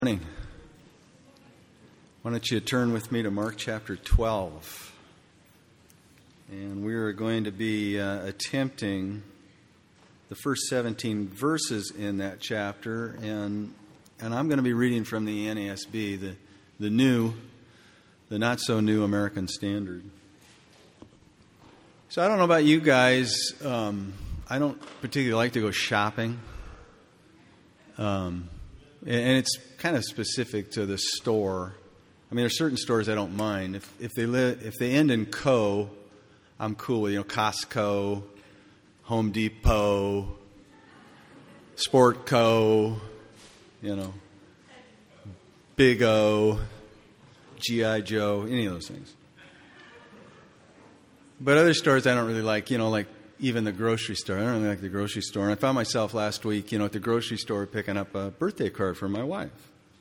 Morning. Why don't you turn with me to Mark chapter 12. And we are going to be attempting the first 17 verses in that chapter. And I'm going to be reading from the NASB, the not so new American Standard. So I don't know about you guys. I don't particularly like to go shopping. And it's kind of specific to the store. I mean, there's certain stores I don't mind. If they end in "co," I'm cool with, Costco, Home Depot, Sportco, Big O, G.I. Joe, any of those things. But other stores I don't really like, like even the grocery store. I don't really like the grocery store. And I found myself last week, at the grocery store picking up a birthday card for my wife.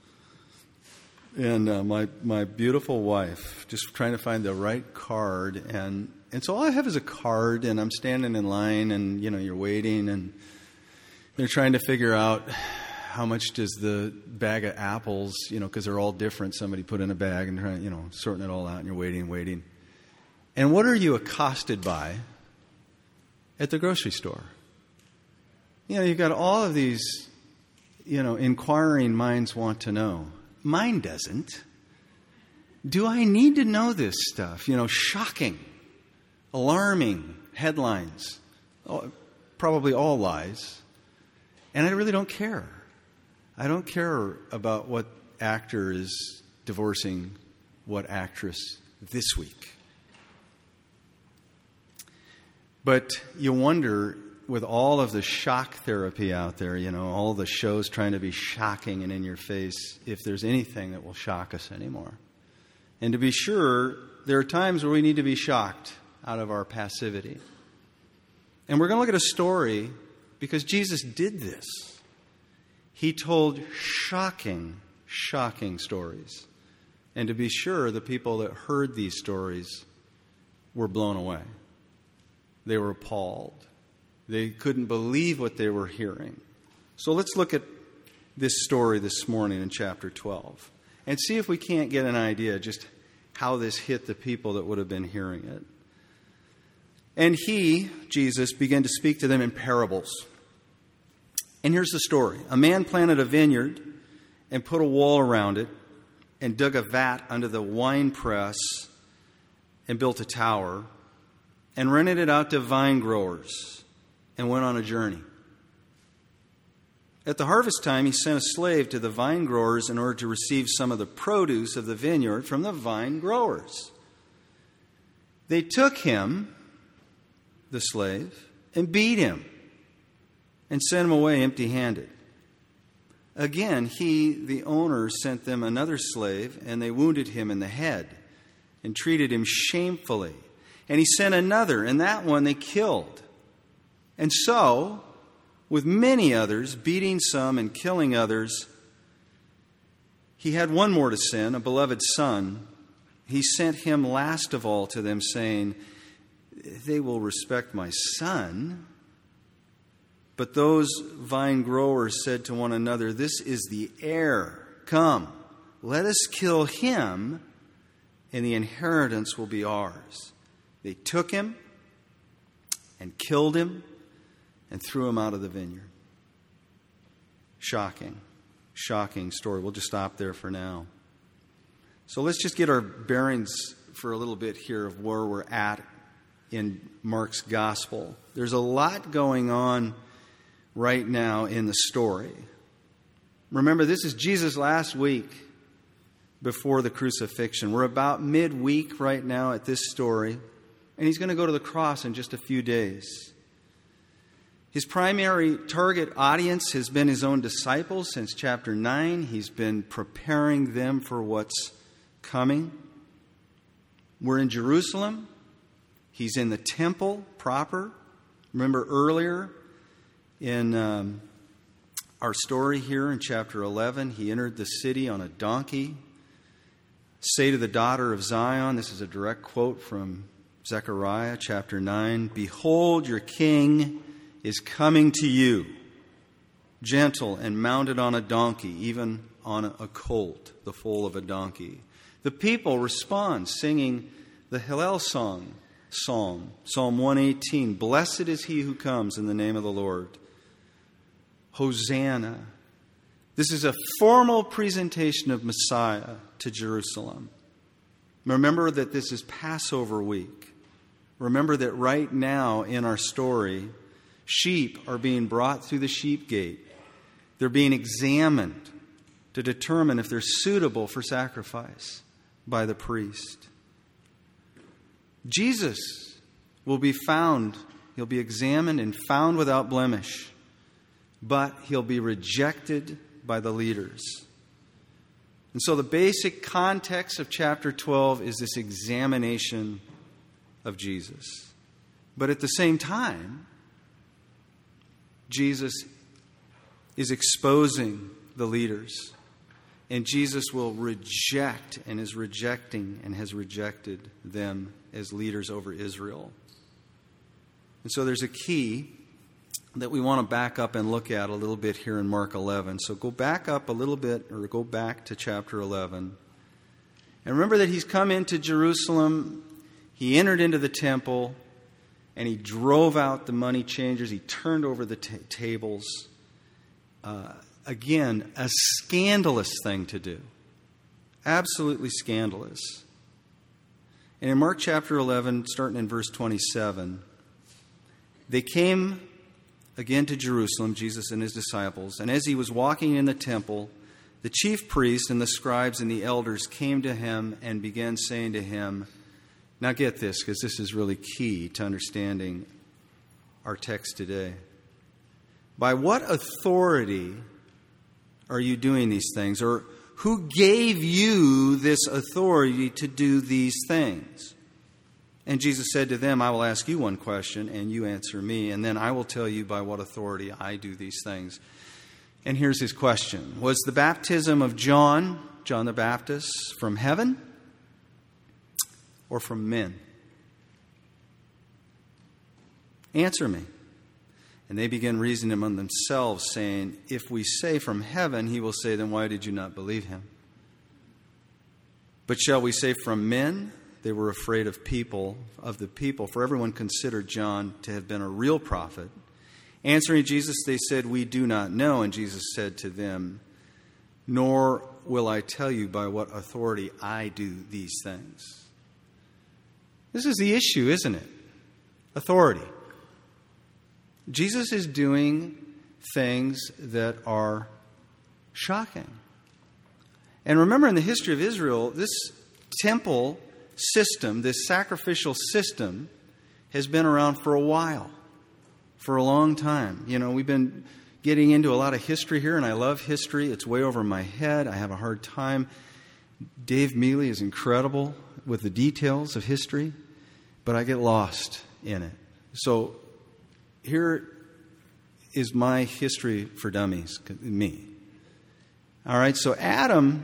And my beautiful wife, just trying to find the right card. And so all I have is a card, and I'm standing in line, and, you're waiting, and they're trying to figure out how much does the bag of apples, because they're all different. Somebody put in a bag and trying, sorting it all out, and you're waiting. And what are you accosted by at the grocery store? You've got all of these, inquiring minds want to know. Mine doesn't. Do I need to know this stuff? Shocking, alarming headlines, probably all lies. And I really don't care. I don't care about what actor is divorcing what actress this week. But you wonder, with all of the shock therapy out there, all the shows trying to be shocking and in your face, if there's anything that will shock us anymore. And to be sure, there are times where we need to be shocked out of our passivity. And we're going to look at a story because Jesus did this. He told shocking stories. And to be sure, the people that heard these stories were blown away. They were appalled. They couldn't believe what they were hearing. So let's look at this story this morning in chapter 12 and see if we can't get an idea just how this hit the people that would have been hearing it. And Jesus, began to speak to them in parables. And here's the story. A man planted a vineyard and put a wall around it and dug a vat under the winepress and built a tower and rented it out to vine growers, and went on a journey. At the harvest time, he sent a slave to the vine growers in order to receive some of the produce of the vineyard from the vine growers. They took him, the slave, and beat him, and sent him away empty-handed. Again, the owner, sent them another slave, and they wounded him in the head and treated him shamefully. And he sent another, and that one they killed. And so, with many others, beating some and killing others, he had one more to send, a beloved son. He sent him last of all to them, saying, "They will respect my son." But those vine growers said to one another, "This is the heir. Come, let us kill him, and the inheritance will be ours." They took him and killed him and threw him out of the vineyard. Shocking story. We'll just stop there for now. So let's just get our bearings for a little bit here of where we're at in Mark's gospel. There's a lot going on right now in the story. Remember, this is Jesus' last week before the crucifixion. We're about midweek right now at this story. And he's going to go to the cross in just a few days. His primary target audience has been his own disciples since chapter 9. He's been preparing them for what's coming. We're in Jerusalem. He's in the temple proper. Remember earlier in our story here in chapter 11, he entered the city on a donkey. "Say to the daughter of Zion," this is a direct quote from Zechariah chapter 9, "Behold, your king is coming to you, gentle and mounted on a donkey, even on a colt, the foal of a donkey. The people respond, singing the Hallel psalm, Psalm 118. Blessed is he who comes in the name of the Lord. Hosanna. This is a formal presentation of Messiah to Jerusalem. Remember that this is Passover week. Remember that right now in our story, sheep are being brought through the sheep gate. They're being examined to determine if they're suitable for sacrifice by the priest. Jesus will be found, he'll be examined and found without blemish, but he'll be rejected by the leaders. And so the basic context of chapter 12 is this examination of Jesus. But at the same time, Jesus is exposing the leaders. And Jesus will reject and is rejecting and has rejected them as leaders over Israel. And so there's a key that we want to back up and look at a little bit here in Mark 11. So go back up a little bit, or go back to chapter 11. And remember that he's come into Jerusalem, he entered into the temple, and he drove out the money changers, he turned over the tables. Again, a scandalous thing to do. Absolutely scandalous. And in Mark chapter 11, starting in verse 27, they came again to Jerusalem, Jesus and his disciples, and as he was walking in the temple, the chief priests and the scribes and the elders came to him and began saying to him, now get this, because this is really key to understanding our text today. By what authority are you doing these things? Or who gave you this authority to do these things? And Jesus said to them, I will ask you one question, and you answer me, and then I will tell you by what authority I do these things. And here's his question. Was the baptism of John the Baptist, from heaven or from men? Answer me. And they began reasoning among themselves, saying, if we say from heaven, he will say, then why did you not believe him? But shall we say from men? They were afraid of the people, for everyone considered John to have been a real prophet. Answering Jesus, they said, we do not know. And Jesus said to them, nor will I tell you by what authority I do these things. This is the issue, isn't it? Authority. Jesus is doing things that are shocking. And remember, in the history of Israel, this temple system, this sacrificial system, has been around for a while, for a long time. You know, we've been getting into a lot of history here, and I love history. It's way over my head. I have a hard time. Dave Mealy is incredible with the details of history, but I get lost in it. So here is my history for dummies, me. All right, so Adam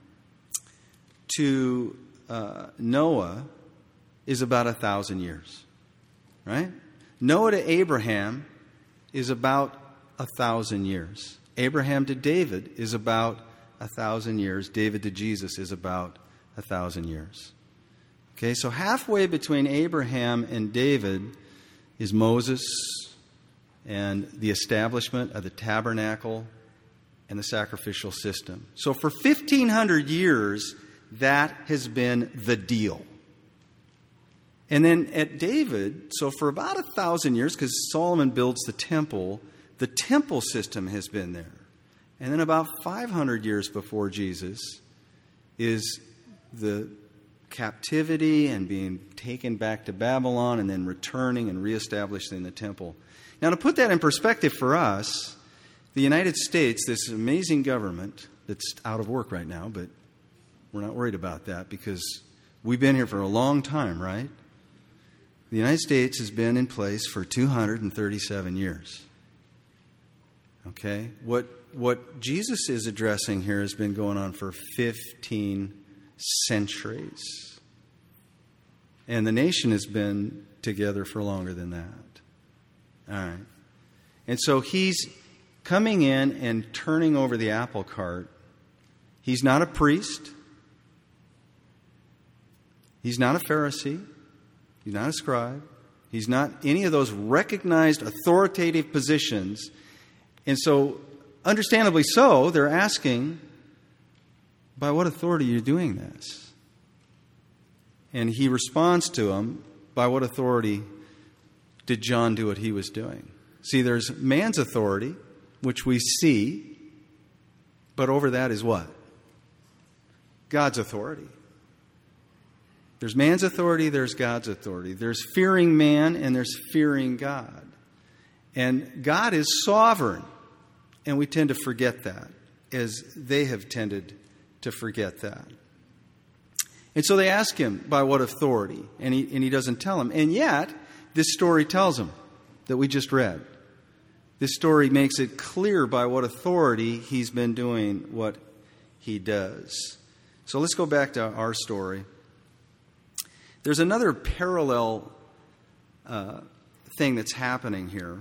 to Noah is about 1,000 years, right? Noah to Abraham is about 1,000 years. Abraham to David is about 1,000 years. David to Jesus is about 1,000 years. Okay, so halfway between Abraham and David is Moses and the establishment of the tabernacle and the sacrificial system. So for 1,500 years, that has been the deal. And then at David, so for about 1,000 years, because Solomon builds the temple system has been there. And then about 500 years before Jesus is the captivity and being taken back to Babylon and then returning and reestablishing the temple. Now, to put that in perspective for us, the United States, this amazing government that's out of work right now, but we're not worried about that because we've been here for a long time, right? The United States has been in place for 237 years. Okay? What Jesus is addressing here has been going on for 15 centuries. And the nation has been together for longer than that. All right. And so he's coming in and turning over the apple cart. He's not a priest. He's not a Pharisee. He's not a scribe. He's not any of those recognized authoritative positions. And so, understandably so, they're asking, by what authority are you doing this? And he responds to them, by what authority did John do what he was doing? See, there's man's authority, which we see, but over that is what? God's authority. There's man's authority, there's God's authority. There's fearing man and there's fearing God. And God is sovereign. And we tend to forget that, as they have tended to forget that. And so they ask him, by what authority? And he doesn't tell them. And yet, this story tells them that we just read. This story makes it clear by what authority he's been doing what he does. So let's go back to our story. There's another parallel thing that's happening here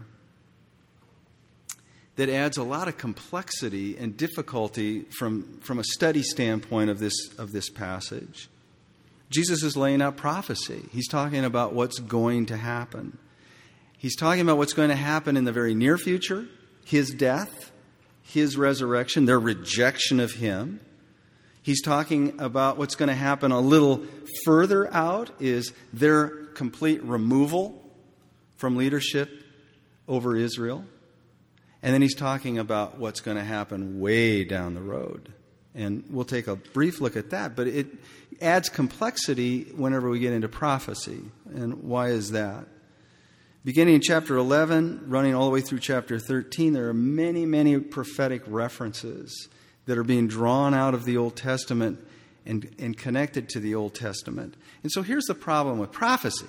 that adds a lot of complexity and difficulty from a study standpoint of this passage. Jesus is laying out prophecy. He's talking about what's going to happen. He's talking about what's going to happen in the very near future, his death, his resurrection, their rejection of him. He's talking about what's going to happen a little further out, is their complete removal from leadership over Israel. And then he's talking about what's going to happen way down the road. And we'll take a brief look at that, but it adds complexity whenever we get into prophecy. And why is that? Beginning in chapter 11, running all the way through chapter 13, there are many, many prophetic references that are being drawn out of the Old Testament and connected to the Old Testament. And so here's the problem with prophecy.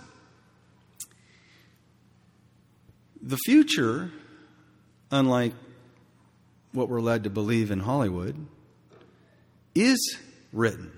The future, unlike what we're led to believe in Hollywood, is written.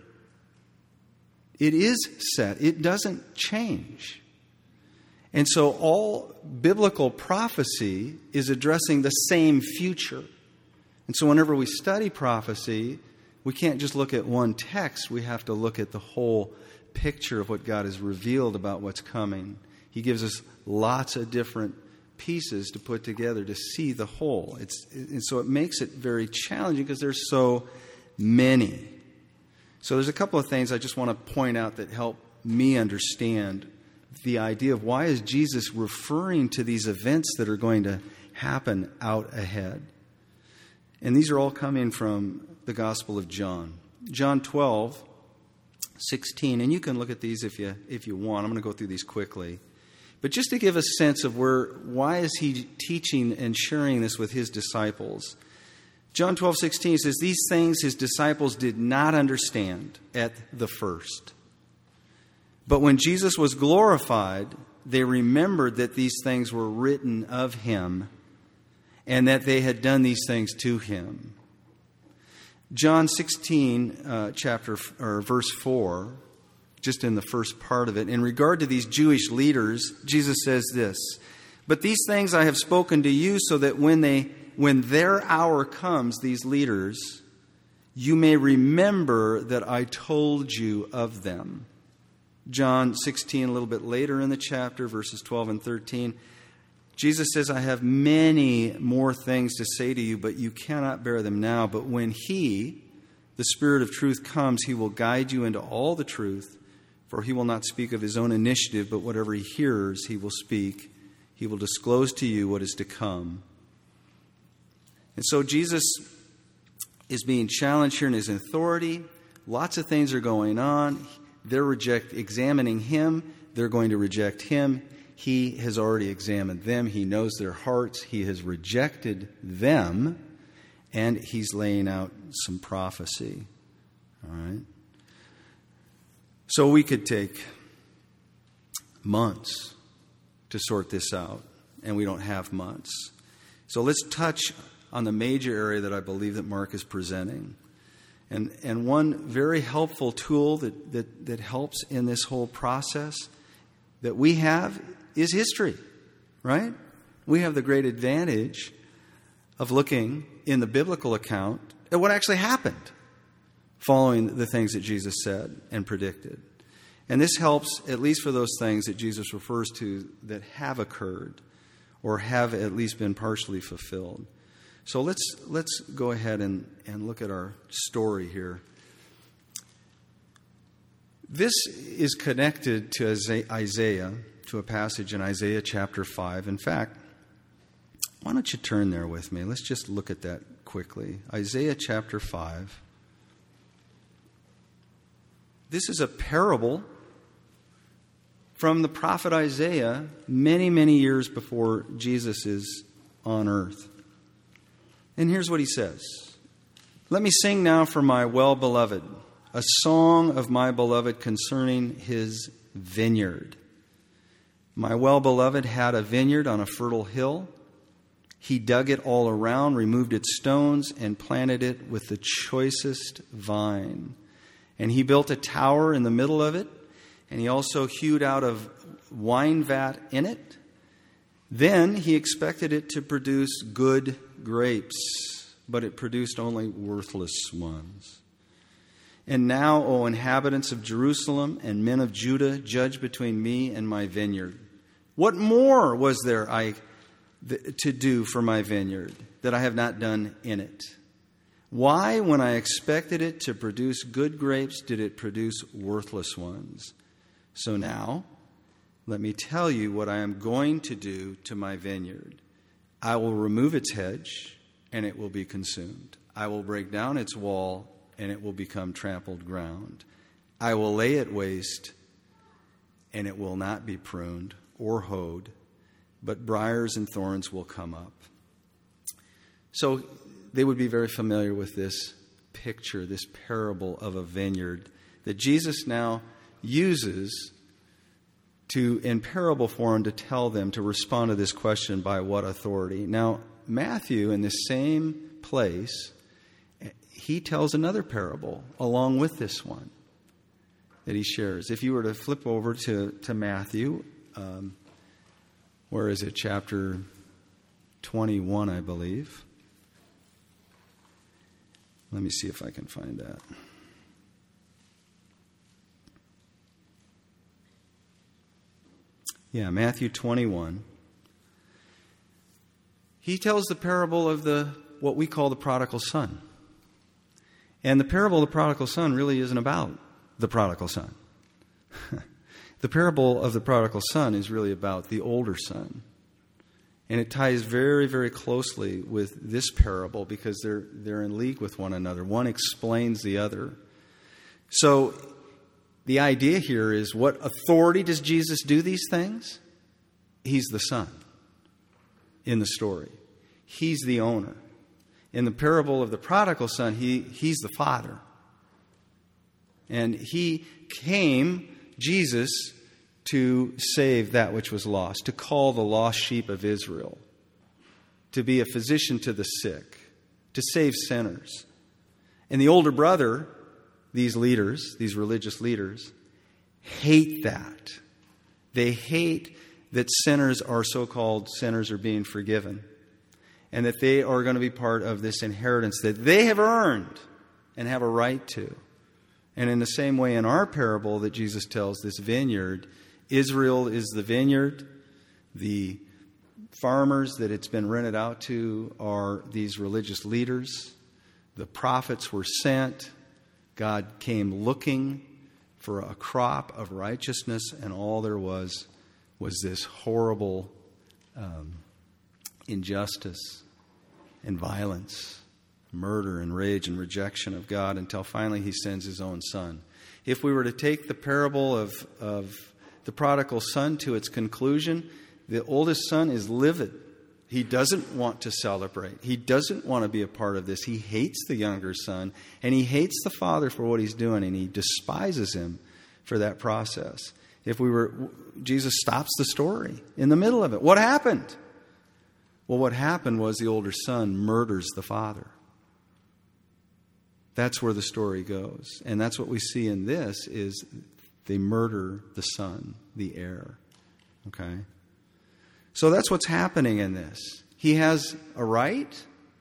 It is set. It doesn't change. And so all biblical prophecy is addressing the same future. And so whenever we study prophecy, we can't just look at one text. We have to look at the whole picture of what God has revealed about what's coming. He gives us lots of different pieces to put together to see the whole. And so it makes it very challenging because there's so many. So there's a couple of things I just want to point out that help me understand the idea of why is Jesus referring to these events that are going to happen out ahead. And these are all coming from the Gospel of John. John 12:16, and you can look at these if you want. I'm going to go through these quickly. But just to give a sense of why is he teaching and sharing this with his disciples. John 12:16 says, "These things his disciples did not understand at the first. But when Jesus was glorified, they remembered that these things were written of him and that they had done these things to him." John 16, verse 4, just in the first part of it, in regard to these Jewish leaders, Jesus says this, "But these things I have spoken to you so that when their hour comes, these leaders, you may remember that I told you of them." John 16, a little bit later in the chapter, verses 12 and 13, Jesus says, "I have many more things to say to you, but you cannot bear them now. But when he, the Spirit of truth, comes, he will guide you into all the truth. For he will not speak of his own initiative, but whatever he hears, he will speak. He will disclose to you what is to come." And so Jesus is being challenged here in his authority. Lots of things are going on. They're examining him. They're going to reject him. He has already examined them. He knows their hearts. He has rejected them. And he's laying out some prophecy. All right? So we could take months to sort this out. And we don't have months. So let's touch on the major area that I believe that Mark is presenting. And one very helpful tool that helps in this whole process that we have is history, right? We have the great advantage of looking in the biblical account at what actually happened following the things that Jesus said and predicted. And this helps, at least for those things that Jesus refers to that have occurred or have at least been partially fulfilled. So let's go ahead and look at our story here. This is connected to Isaiah, to a passage in Isaiah chapter 5. In fact, why don't you turn there with me? Let's just look at that quickly. Isaiah chapter 5. This is a parable from the prophet Isaiah many, many years before Jesus is on earth. And here's what he says. Let me sing now for my well-beloved, a song of my beloved concerning his vineyard. My well-beloved had a vineyard on a fertile hill. He dug it all around, removed its stones, and planted it with the choicest vine. And he built a tower in the middle of it, and he also hewed out a wine vat in it. Then he expected it to produce good grapes, but it produced only worthless ones. And now, O inhabitants of Jerusalem and men of Judah, judge between me and my vineyard. What more was there to do for my vineyard that I have not done in it? Why, when I expected it to produce good grapes, did it produce worthless ones? So now, let me tell you what I am going to do to my vineyard. I will remove its hedge, and it will be consumed. I will break down its wall, and it will become trampled ground. I will lay it waste, and it will not be pruned or hoed, but briars and thorns will come up. So they would be very familiar with this picture, this parable of a vineyard that Jesus now uses in parable form to tell them to respond to this question, by what authority? Now, Matthew, in this same place, he tells another parable along with this one that he shares. If you were to flip over to Matthew, where is it? Chapter 21, I believe. Let me see if I can find that. Yeah, Matthew 21. He tells the parable of what we call the prodigal son. And the parable of the prodigal son really isn't about the prodigal son. The parable of the prodigal son is really about the older son. And it ties very, very closely with this parable because they're in league with one another. One explains the other. So the idea here is, what authority does Jesus do these things? He's the son in the story. He's the owner. In the parable of the prodigal son, he's the father. And he came, Jesus, to save that which was lost, to call the lost sheep of Israel, to be a physician to the sick, to save sinners. And the older brother, these leaders, these religious leaders, hate that. They hate that sinners, are so-called sinners, are being forgiven, and that they are going to be part of this inheritance that they have earned and have a right to. And in the same way, in our parable that Jesus tells, this vineyard, Israel is the vineyard. The farmers that it's been rented out to are these religious leaders. The prophets were sent. God came looking for a crop of righteousness, and all there was this horrible injustice and violence, murder and rage and rejection of God, until finally he sends his own son. If we were to take the parable of the prodigal son to its conclusion, the oldest son is livid. He doesn't want to celebrate. He doesn't want to be a part of this. He hates the younger son, and he hates the father for what he's doing, and he despises him for that process. Jesus stops the story in the middle of it. What happened? Well, what happened was the older son murders the father. That's where the story goes. And that's what we see in this, is they murder the son, the heir. Okay? So that's what's happening in this. He has a right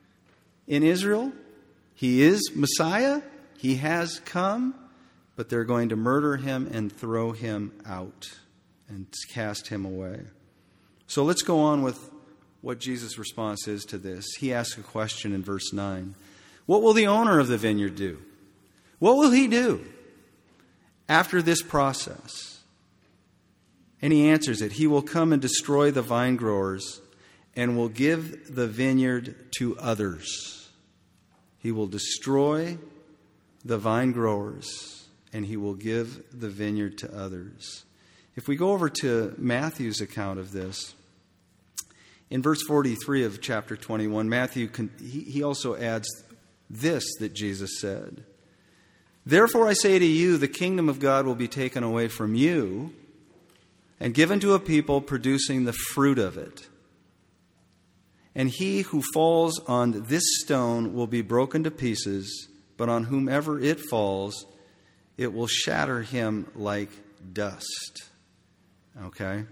in Israel. He is Messiah. He has come, but they're going to murder him and throw him out and cast him away. So let's go on with what Jesus' response is to this. He asks a question in verse 9. What will the owner of the vineyard do? What will he do after this process? And he answers it. He will come and destroy the vine growers and will give the vineyard to others. He will destroy the vine growers and he will give the vineyard to others. If we go over to Matthew's account of this, in verse 43 of chapter 21, Matthew, he also adds this that Jesus said. Therefore I say to you, the kingdom of God will be taken away from you and given to a people producing the fruit of it. And he who falls on this stone will be broken to pieces, but on whomever it falls, it will shatter him like dust. Okay?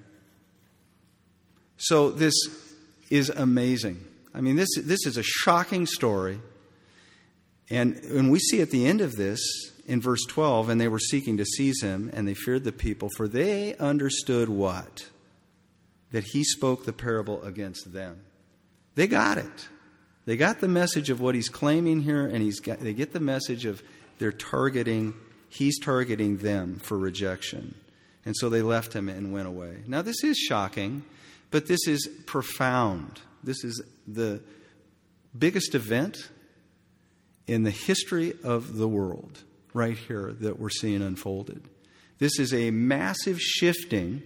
So this is amazing. I mean, this is a shocking story. And we see at the end of this, in verse 12, and they were seeking to seize him, and they feared the people, for they understood what? That he spoke the parable against them. They got it. They got the message of what he's claiming here, and they get the message of he's targeting them for rejection. And so they left him and went away. Now this is shocking, but this is profound. This is the biggest event in the history of the world right here that we're seeing unfolded. This is a massive shifting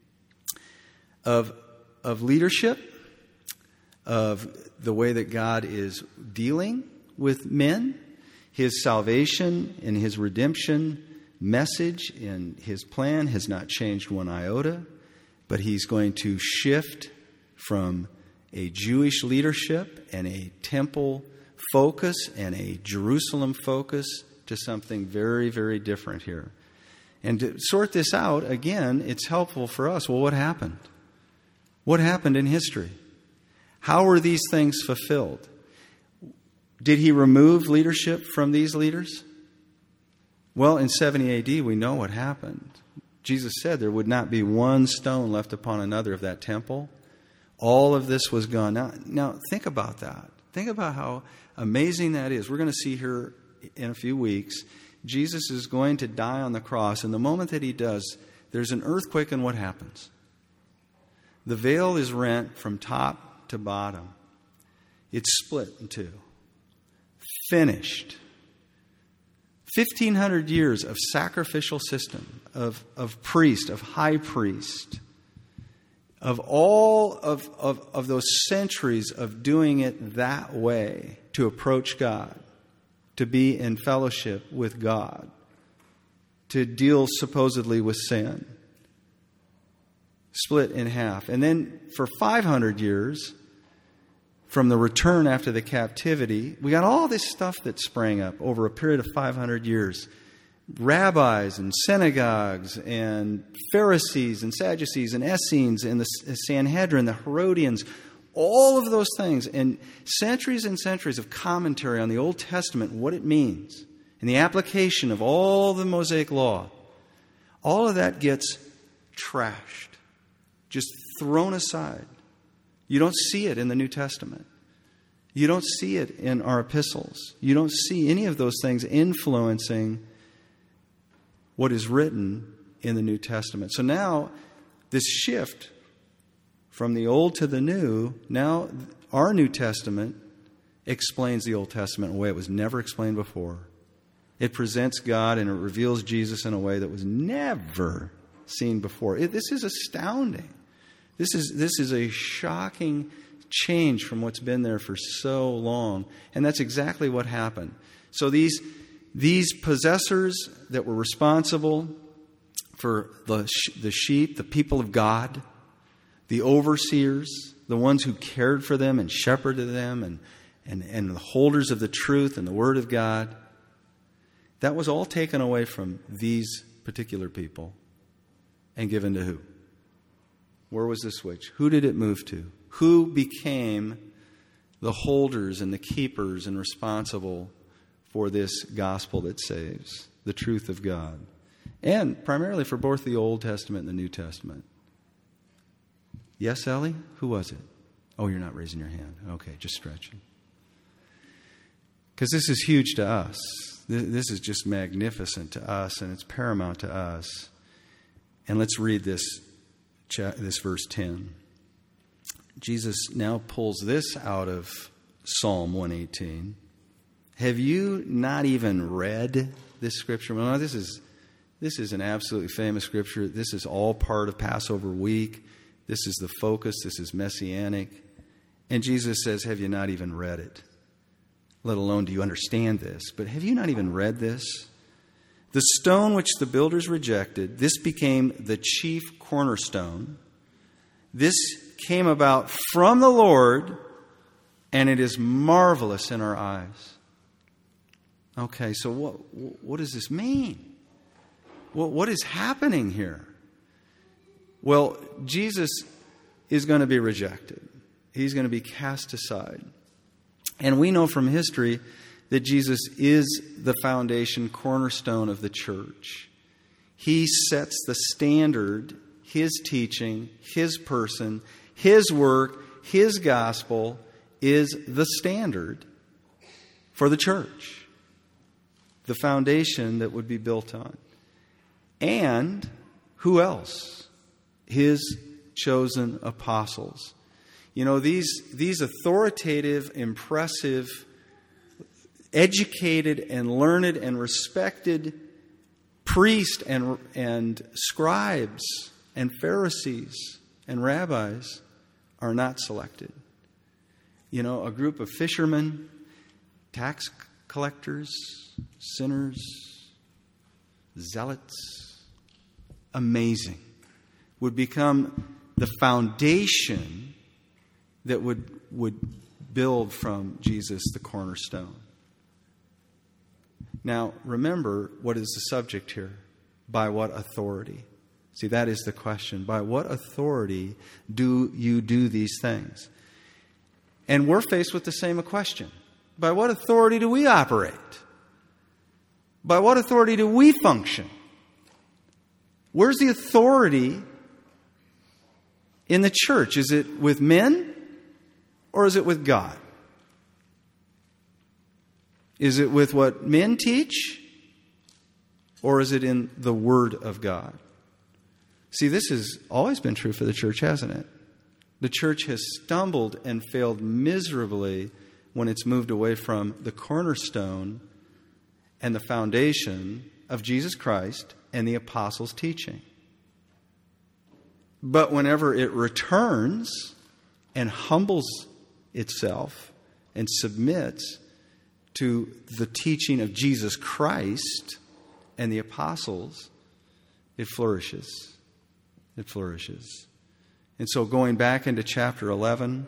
of leadership, of the way that God is dealing with men, his salvation and his redemption message and his plan has not changed one iota, but he's going to shift from a Jewish leadership and a temple focus and a Jerusalem focus to something very, very different here. And to sort this out, again, it's helpful for us. Well, what happened? What happened in history? How were these things fulfilled? Did he remove leadership from these leaders? Well, in 70 AD, we know what happened. Jesus said there would not be one stone left upon another of that temple. All of this was gone. Now think about that. Think about how amazing that is. We're going to see here in a few weeks, Jesus is going to die on the cross. And the moment that he does, there's an earthquake, and what happens? The veil is rent from top to bottom. It's split in two. Finished. 1,500 years of sacrificial system, of priest, of high priest, of all of those centuries of doing it that way to approach God, to be in fellowship with God, to deal supposedly with sin. Split in half. And then for 500 years, from the return after the captivity, we got all this stuff that sprang up over a period of 500 years. Rabbis and synagogues and Pharisees and Sadducees and Essenes and the Sanhedrin, the Herodians, all of those things, and centuries of commentary on the Old Testament, what it means, and the application of all the Mosaic law. All of that gets trashed, just thrown aside. You don't see it in the New Testament. You don't see it in our epistles. You don't see any of those things influencing what is written in the New Testament. So now, this shift from the Old to the New, now our New Testament explains the Old Testament in a way it was never explained before. It presents God and it reveals Jesus in a way that was never seen before. This is astounding. This is a shocking change from what's been there for so long. And that's exactly what happened. So these possessors that were responsible for the sheep, the people of God, the overseers, the ones who cared for them and shepherded them, and the holders of the truth and the Word of God, that was all taken away from these particular people and given to who? Where was the switch? Who did it move to? Who became the holders and the keepers and responsible for this gospel that saves, the truth of God. And primarily for both the Old Testament and the New Testament. Yes, Ellie? Who was it? Oh, you're not raising your hand. Okay, just stretching. Because this is huge to us. This is just magnificent to us, and it's paramount to us. And let's read this verse 10. Jesus now pulls this out of Psalm 118. Have you not even read this scripture? Well, this is an absolutely famous scripture. This is all part of Passover week. This is the focus. This is messianic. And Jesus says, have you not even read it? Let alone do you understand this? But have you not even read this? The stone which the builders rejected, this became the chief cornerstone. This came about from the Lord, and it is marvelous in our eyes. Okay, so what does this mean? What is happening here? Well, Jesus is going to be rejected. He's going to be cast aside. And we know from history that Jesus is the foundation, cornerstone of the church. He sets the standard, His teaching, His person, His work, His gospel is the standard for the church. The foundation that would be built on. And who else? His chosen apostles. You know, these authoritative, impressive, educated and learned and respected priests and scribes and Pharisees and rabbis are not selected. You know, a group of fishermen, tax collectors, sinners, zealots, amazing, would become the foundation that would build from Jesus the cornerstone. Now, remember, what is the subject here? By what authority? See, that is the question. By what authority do you do these things? And we're faced with the same question. By what authority do we operate? By what authority do we function? Where's the authority in the church? Is it with men? Or is it with God? Is it with what men teach? Or is it in the Word of God? See, this has always been true for the church, hasn't it? The church has stumbled and failed miserably when it's moved away from the cornerstone and the foundation of Jesus Christ and the apostles' teaching. But whenever it returns and humbles itself and submits to the teaching of Jesus Christ and the apostles, it flourishes. It flourishes. And so going back into chapter 11,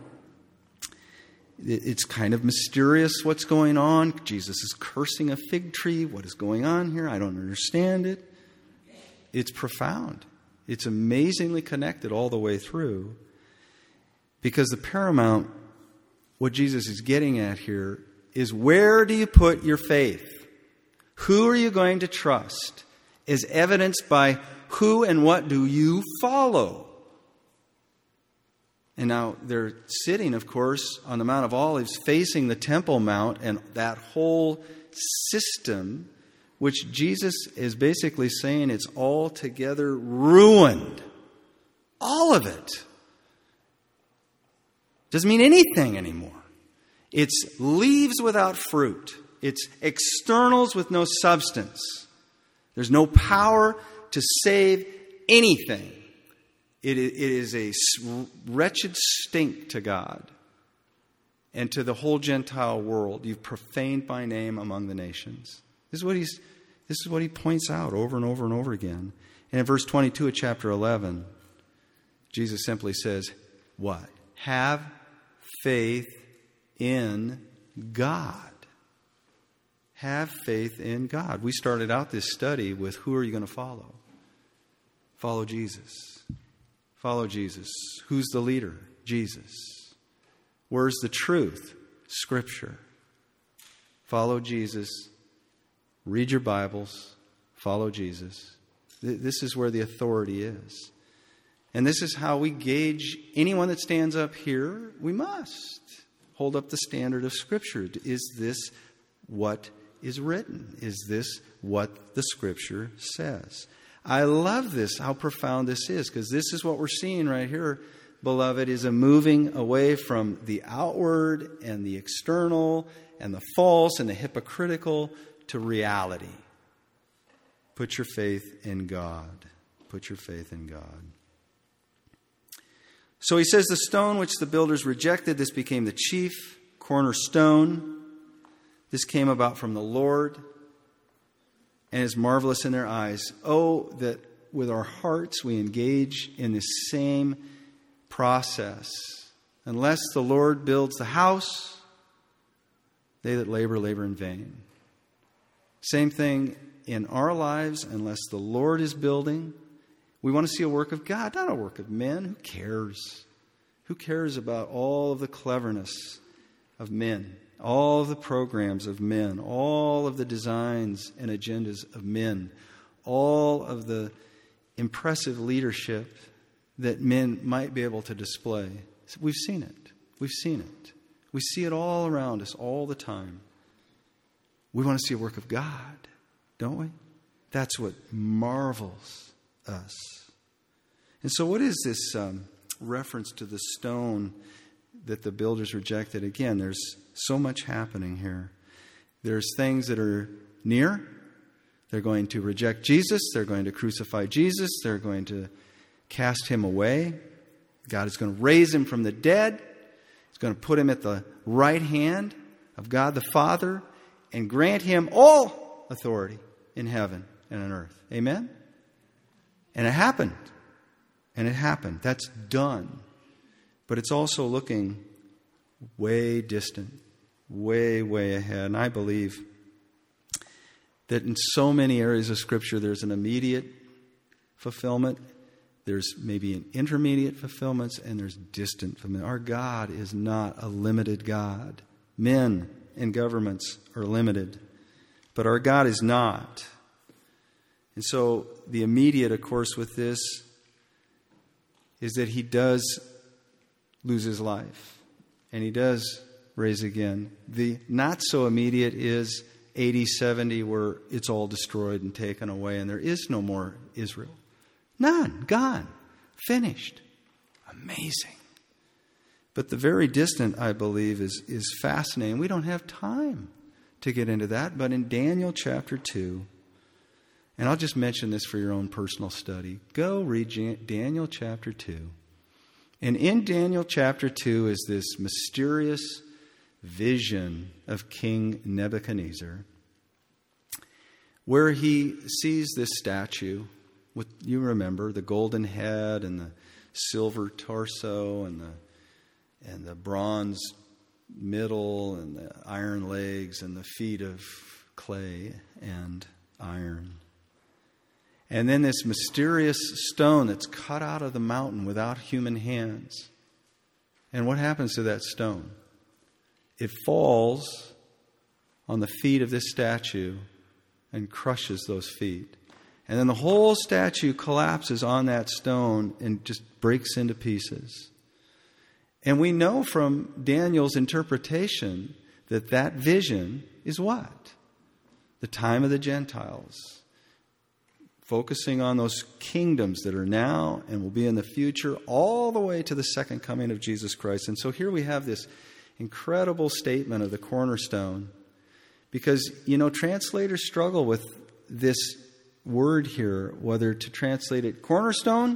it's kind of mysterious what's going on. Jesus is cursing a fig tree. What is going on here? I don't understand it. It's profound. It's amazingly connected all the way through. Because the paramount, what Jesus is getting at here, is where do you put your faith? Who are you going to trust? Is evidenced by who and what do you follow? And now they're sitting, of course, on the Mount of Olives, facing the Temple Mount and that whole system, which Jesus is basically saying it's altogether ruined. All of it. Doesn't mean anything anymore. It's leaves without fruit. It's externals with no substance. There's no power to save anything. It is a wretched stink to God and to the whole Gentile world. You've profaned my name among the nations. This is what he points out over and over and over again. And in verse 22 of chapter 11, Jesus simply says, what? Have faith in God. Have faith in God. We started out this study with who are you going to follow? Follow Jesus. Follow Jesus. Who's the leader? Jesus. Where's the truth? Scripture. Follow Jesus. Read your Bibles. Follow Jesus. This is where the authority is. And this is how we gauge anyone that stands up here. We must hold up the standard of Scripture. Is this what is written? Is this what the Scripture says? I love this, how profound this is, because this is what we're seeing right here, beloved, is a moving away from the outward and the external and the false and the hypocritical to reality. Put your faith in God. Put your faith in God. So he says, the stone which the builders rejected, this became the chief cornerstone. This came about from the Lord and is marvelous in their eyes. Oh, that with our hearts we engage in this same process. Unless the Lord builds the house, they that labor, labor in vain. Same thing in our lives. Unless the Lord is building, we want to see a work of God, not a work of men. Who cares? Who cares about all of the cleverness of men, all of the programs of men, all of the designs and agendas of men, all of the impressive leadership that men might be able to display? We've seen it. We've seen it. We see it all around us all the time. We want to see a work of God, don't we? That's what marvels us. And so what is this reference to the stone that the builders rejected? Again, there's so much happening here. There's things that are near. They're going to reject Jesus. They're going to crucify Jesus. They're going to cast him away. God is going to raise him from the dead. He's going to put him at the right hand of God the Father and grant him all authority in heaven and on earth. Amen? And it happened. And it happened. That's done. But it's also looking way distant, way, way ahead. And I believe that in so many areas of Scripture, there's an immediate fulfillment. There's maybe an intermediate fulfillment, and there's distant fulfillment. Our God is not a limited God. Men and governments are limited, but our God is not. And so the immediate, of course, with this is that he does lose his life, and he does raise again. The not so immediate is AD 70, where it's all destroyed and taken away, and there is no more Israel. None. Gone. Finished. Amazing. But the very distant, I believe, is fascinating. We don't have time to get into that. But in Daniel chapter 2, and I'll just mention this for your own personal study. Go read Daniel chapter 2. And in Daniel chapter 2 is this mysterious vision of King Nebuchadnezzar, where he sees this statue with, you remember, the golden head and the silver torso and the bronze middle and the iron legs and the feet of clay and iron. And then this mysterious stone that's cut out of the mountain without human hands. And what happens to that stone? It falls on the feet of this statue and crushes those feet. And then the whole statue collapses on that stone and just breaks into pieces. And we know from Daniel's interpretation that that vision is what? The time of the Gentiles. Focusing on those kingdoms that are now and will be in the future, all the way to the second coming of Jesus Christ. And so here we have this incredible statement of the cornerstone. Because, translators struggle with this word here, whether to translate it cornerstone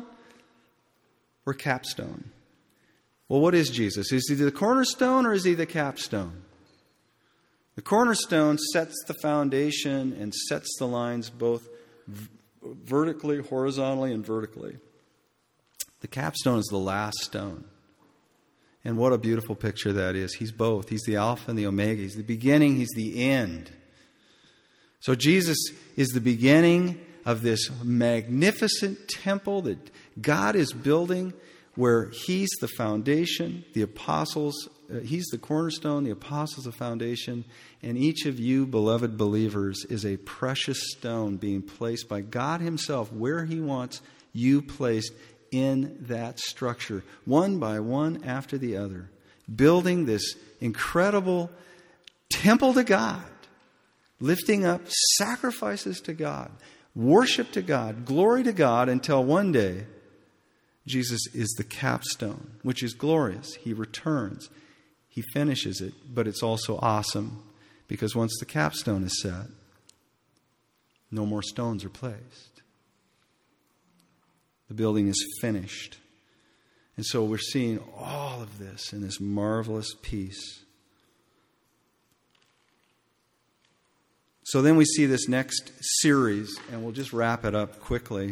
or capstone. Well, what is Jesus? Is he the cornerstone or is he the capstone? The cornerstone sets the foundation and sets the lines both vertically, horizontally, and vertically. The capstone is the last stone. And what a beautiful picture that is. He's both. He's the Alpha and the Omega. He's the beginning. He's the end. So Jesus is the beginning of this magnificent temple that God is building, where he's the foundation. The apostles He's the cornerstone, the apostles the foundation, and each of you, beloved believers, is a precious stone being placed by God himself where he wants you placed in that structure, one by one after the other, building this incredible temple to God, lifting up sacrifices to God, worship to God, glory to God, until one day Jesus is the capstone, which is glorious. He returns. He finishes it, but it's also awesome because once the capstone is set, no more stones are placed. The building is finished. And so we're seeing all of this in this marvelous piece. So then we see this next series, and we'll just wrap it up quickly.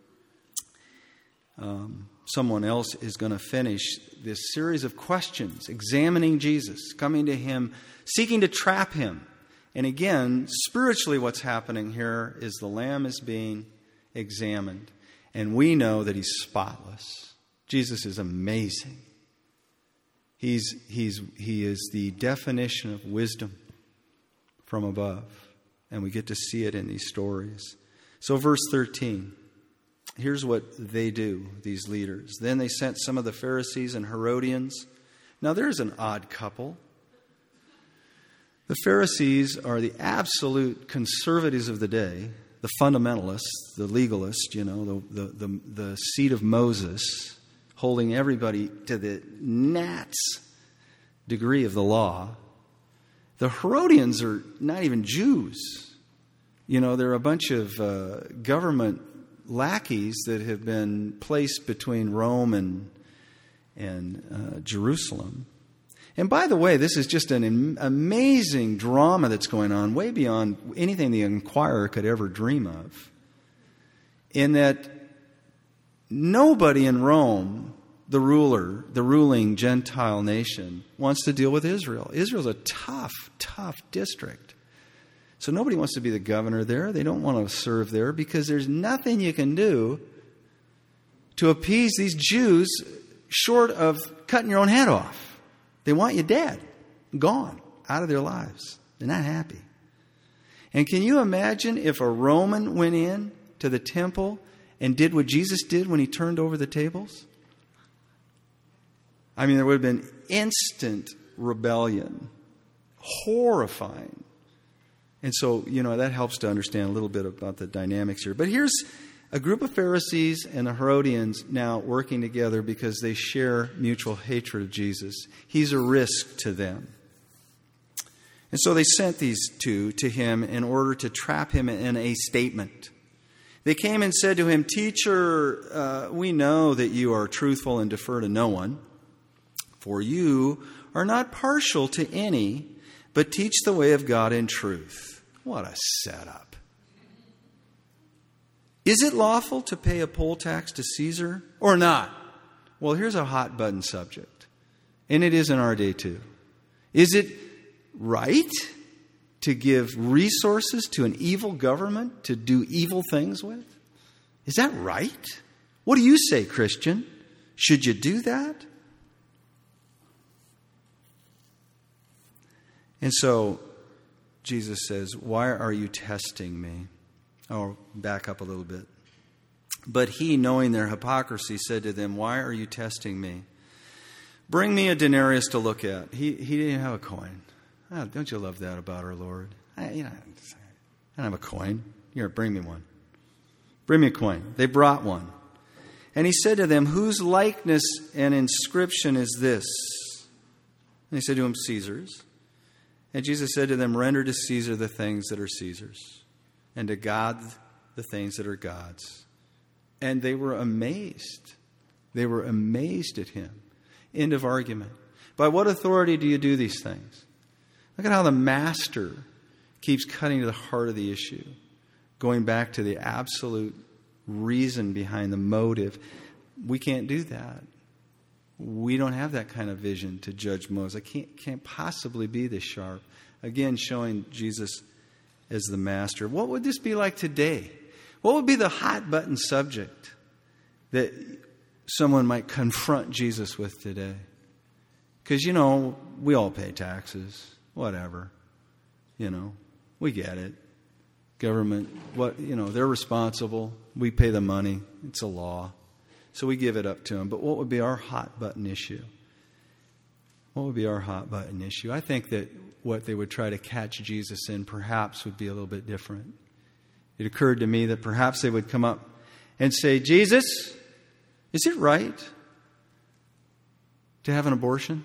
Someone else is going to finish this series of questions, examining Jesus, coming to him, seeking to trap him. And again, spiritually what's happening here is the Lamb is being examined. And we know that he's spotless. Jesus is amazing. He is the definition of wisdom from above. And we get to see it in these stories. So verse 13. Here's what they do, these leaders. Then they sent some of the Pharisees and Herodians. Now there's an odd couple. The Pharisees are the absolute conservatives of the day, the fundamentalists, the legalists, the seat of Moses, holding everybody to the gnat's degree of the law. The Herodians are not even Jews. They're a bunch of government lackeys that have been placed between Rome and Jerusalem. And by the way, this is just an amazing drama that's going on, way beyond anything the Inquirer could ever dream of. In that nobody in Rome, the ruling Gentile nation, wants to deal with Israel. Israel's a tough, tough district. So nobody wants to be the governor there. They don't want to serve there because there's nothing you can do to appease these Jews short of cutting your own head off. They want you dead, gone, out of their lives. They're not happy. And can you imagine if a Roman went in to the temple and did what Jesus did when he turned over the tables? I mean, there would have been instant rebellion. Horrifying. And so, that helps to understand a little bit about the dynamics here. But here's a group of Pharisees and the Herodians now working together because they share mutual hatred of Jesus. He's a risk to them. And so they sent these two to him in order to trap him in a statement. They came and said to him, "Teacher, we know that you are truthful and defer to no one, for you are not partial to any, but teach the way of God in truth." What a setup. Is it lawful to pay a poll tax to Caesar or not? Well, here's a hot button subject. And it is in our day too. Is it right to give resources to an evil government to do evil things with? Is that right? What do you say, Christian? Should you do that? And so Jesus says, "Why are you testing me?" Oh, back up a little bit. But he, knowing their hypocrisy, said to them, "Why are you testing me? Bring me a denarius to look at." He didn't have a coin. Oh, don't you love that about our Lord? I don't have a coin. Here, bring me one. Bring me a coin. They brought one. And he said to them, "Whose likeness and inscription is this?" And they said to him, "Caesar's." And Jesus said to them, "Render to Caesar the things that are Caesar's, and to God the things that are God's." And they were amazed. They were amazed at him. End of argument. By what authority do you do these things? Look at how the master keeps cutting to the heart of the issue, going back to the absolute reason behind the motive. We can't do that. We don't have that kind of vision to judge Moses. I can't possibly be this sharp. Again, showing Jesus as the master. What would this be like today? What would be the hot button subject that someone might confront Jesus with today? Because, we all pay taxes, whatever. We get it. Government, they're responsible. We pay the money. It's a law. So we give it up to them. But what would be our hot button issue? What would be our hot button issue? I think that what they would try to catch Jesus in perhaps would be a little bit different. It occurred to me that perhaps they would come up and say, Jesus, is it right to have an abortion?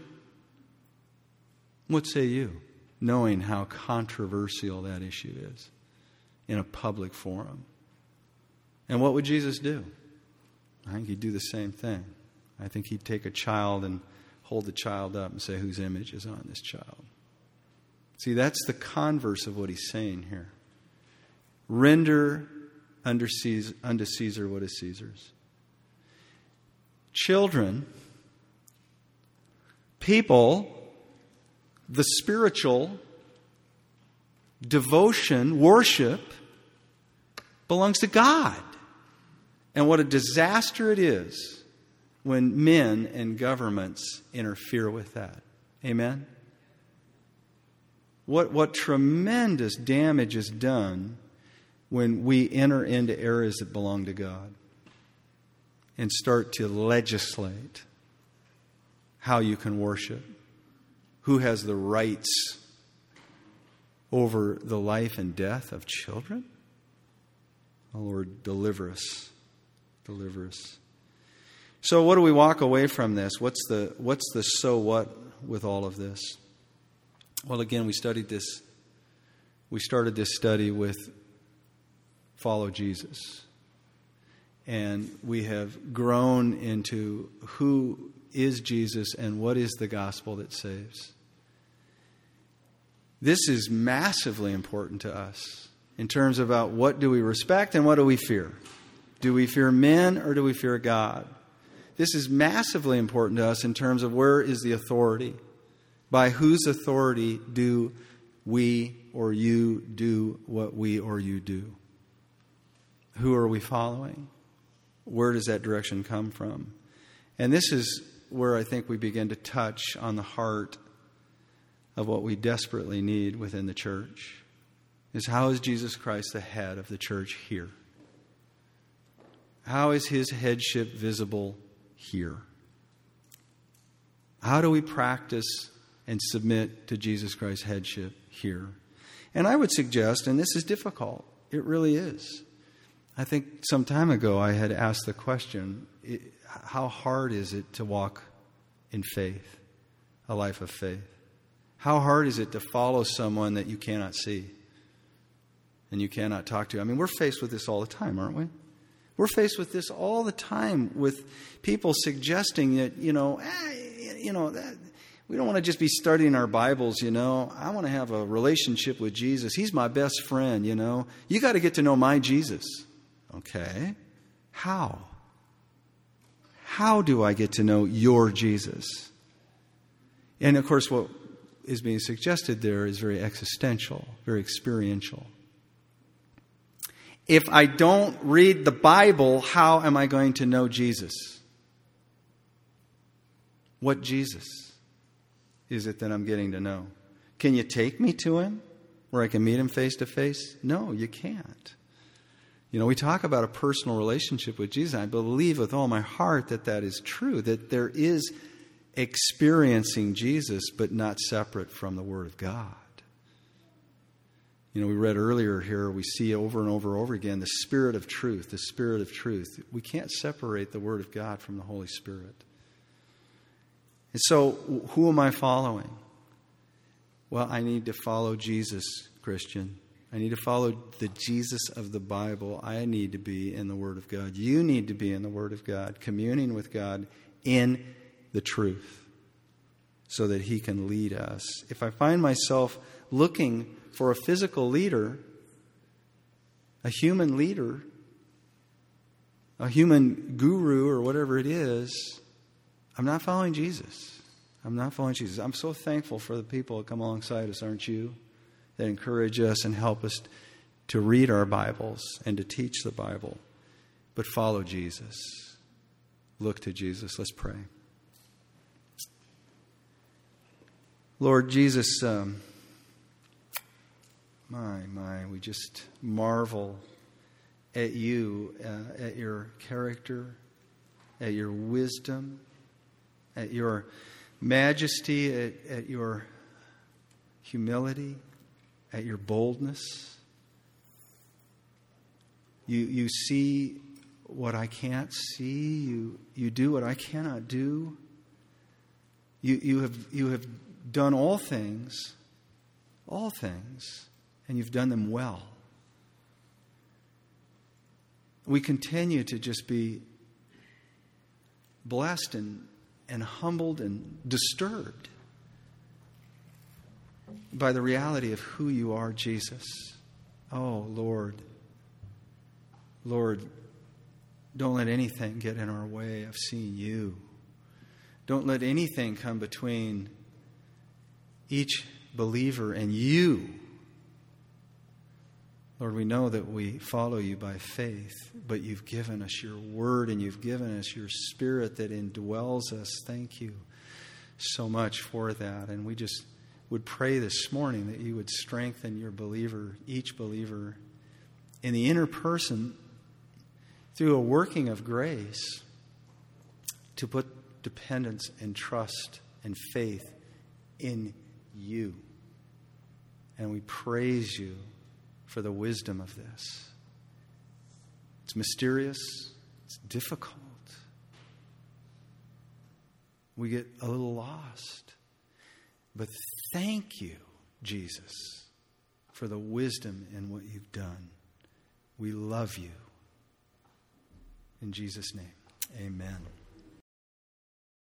What say you? Knowing how controversial that issue is in a public forum. And what would Jesus do? I think he'd do the same thing. I think he'd take a child and hold the child up and say, whose image is on this child? See, that's the converse of what he's saying here. Render unto Caesar what is Caesar's. Children, people, the spiritual devotion, worship, belongs to God. And what a disaster it is when men and governments interfere with that. Amen? What tremendous damage is done when we enter into areas that belong to God and start to legislate how you can worship, who has the rights over the life and death of children. Oh, Lord, deliver us. Deliver us. So what do we walk away from this? What's the so what with all of this? Well, again, we studied this. We started this study with follow Jesus. And we have grown into who is Jesus and what is the gospel that saves. This is massively important to us in terms about what do we respect and what do we fear. Do we fear men or do we fear God? This is massively important to us in terms of where is the authority. By whose authority do we or you do what we or you do? Who are we following? Where does that direction come from? And this is where I think we begin to touch on the heart of what we desperately need within the church. Is how is Jesus Christ the head of the church here? How is his headship visible here? How do we practice and submit to Jesus Christ's headship here? And I would suggest, and this is difficult, it really is. I think some time ago I had asked the question, how hard is it to walk in faith, a life of faith? How hard is it to follow someone that you cannot see and you cannot talk to? I mean, we're faced with this all the time, aren't we? We're faced with this all the time with people suggesting that, we don't want to just be studying our Bibles, I want to have a relationship with Jesus. He's my best friend, You got to get to know my Jesus. Okay. How? How do I get to know your Jesus? And of course, what is being suggested there is very existential, very experiential. If I don't read the Bible, how am I going to know Jesus? What Jesus is it that I'm getting to know? Can you take me to him where I can meet him face to face? No, you can't. We talk about a personal relationship with Jesus. I believe with all my heart that is true, that there is experiencing Jesus, but not separate from the Word of God. We read earlier here, we see over and over again, the Spirit of truth, the Spirit of truth. We can't separate the Word of God from the Holy Spirit. And so, who am I following? Well, I need to follow Jesus, Christian. I need to follow the Jesus of the Bible. I need to be in the Word of God. You need to be in the Word of God, communing with God in the truth so that He can lead us. If I find myself looking for a physical leader, a human guru or whatever it is, I'm not following Jesus. I'm not following Jesus. I'm so thankful for the people that come alongside us, aren't you? That encourage us and help us to read our Bibles and to teach the Bible. But follow Jesus. Look to Jesus. Let's pray. Lord Jesus, we just marvel at you, at your character, at your wisdom, at your majesty, at your humility, at your boldness. You see what I can't see. You do what I cannot do. You have done all things, and you've done them well. We continue to just be blessed and humbled and disturbed by the reality of who you are, Jesus. Oh, Lord, don't let anything get in our way of seeing you. Don't let anything come between each believer and you. Lord, we know that we follow you by faith, but you've given us your word and you've given us your Spirit that indwells us. Thank you so much for that. And we just would pray this morning that you would strengthen your believer, each believer, in the inner person through a working of grace to put dependence and trust and faith in you. And we praise you for the wisdom of this. It's mysterious. It's difficult. We get a little lost. But thank you, Jesus, for the wisdom in what you've done. We love you. In Jesus' name, amen.